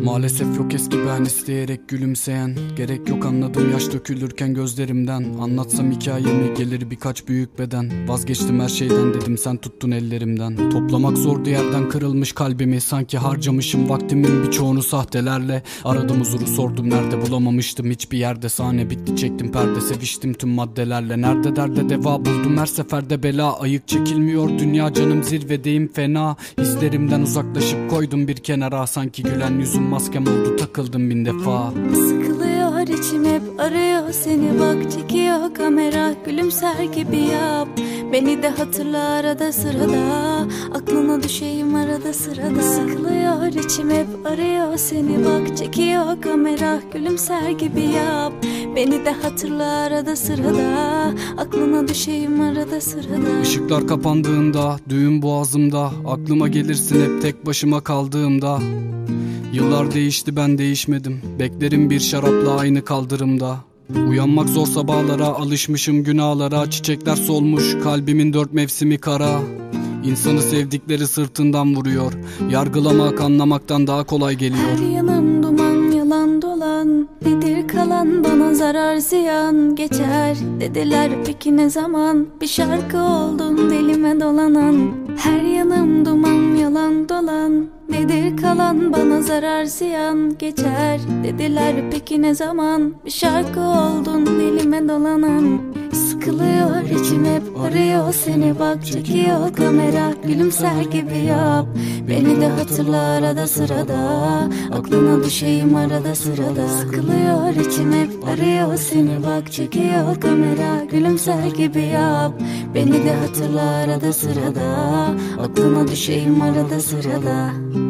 Maalesef yok eski ben, isteyerek gülümseyen. Gerek yok anladım yaş dökülürken gözlerimden. Anlatsam hikayemi gelir birkaç büyük beden. Vazgeçtim her şeyden dedim, sen tuttun ellerimden. Toplamak zordu yerden kırılmış kalbimi. Sanki harcamışım vaktimin birçoğunu sahtelerle. Aradım huzuru, sordum nerede, bulamamıştım hiçbir yerde. Sahne bitti, çektim perde, seviştim tüm maddelerle. Nerede derde deva buldum, her seferde bela. Ayık çekilmiyor dünya, canım zirvedeyim fena. Hislerimden uzaklaşıp koydum bir kenara. Sanki gülen yüzüm maskem oldu, takıldım bin defa. Sıkılıyor içim, hep arıyor seni, bak çekiyor kamera. Gülümser gibi yap, beni de hatırla arada sırada. Aklına düşeyim arada sırada. Sıkılıyor içim, hep arıyor seni, bak çekiyor kamera. Gülümser gibi yap, beni de hatırla arada sırada. Aklına düşeyim arada sırada. Işıklar kapandığında, düğün boğazımda. Aklıma gelirsin hep tek başıma kaldığımda. Yıllar değişti, ben değişmedim. Beklerim bir şarapla aynı kaldırımda. Uyanmak zor sabahlara, alışmışım günahlara. Çiçekler solmuş, kalbimin 4 mevsimi kara. İnsanı sevdikleri sırtından vuruyor. Yargılamak anlamaktan daha kolay geliyor. Her yanım duman, yalan dolan. Nedir kalan, bana zarar ziyan. Geçer dediler, peki ne zaman? Bir şarkı oldum dilime dolanan. Her yanım duman, yalan dolan. Nedir kalan, bana zarar ziyan. Geçer dediler, peki ne zaman? Bir şarkı oldun dilime dolanan. Sıkılıyor içim, hep arıyor seni, bak çekiyor kamera. Gülümser gibi yap, beni de hatırla arada sırada. Aklına düşeyim arada sırada. Sıkılıyor içim, hep arıyor seni, bak çekiyor kamera. Gülümser gibi yap, beni de hatırla arada sırada. Aklına düşeyim arada sırada.